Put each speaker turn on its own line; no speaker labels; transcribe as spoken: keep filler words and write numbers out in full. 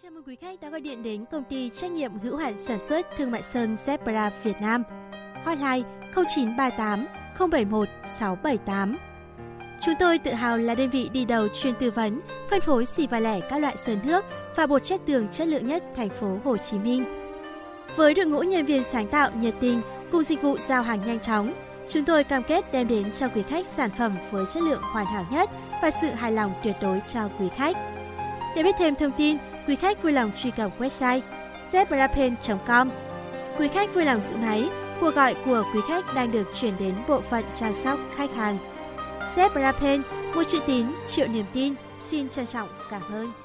Chào mừng quý khách đã gọi điện đến công ty trách nhiệm hữu hạn sản xuất thương mại sơn Zebra Việt Nam. Hotline không chín ba tám không bảy một sáu bảy tám. Chúng tôi tự hào là đơn vị đi đầu chuyên tư vấn, phân phối xỉ và lẻ các loại sơn nước và bột trét tường chất lượng nhất thành phố Hồ Chí Minh. Với đội ngũ nhân viên sáng tạo, nhiệt tình cùng dịch vụ giao hàng nhanh chóng, chúng tôi cam kết đem đến cho quý khách sản phẩm với chất lượng hoàn hảo nhất và sự hài lòng tuyệt đối cho quý khách. Để biết thêm thông tin, quý khách vui lòng truy cập website zebra paint chấm com. Quý khách vui lòng giữ máy, cuộc gọi của quý khách đang được chuyển đến bộ phận chăm sóc khách hàng. Zebra Paint, một chữ tín, triệu niềm tin. Xin trân trọng cảm ơn.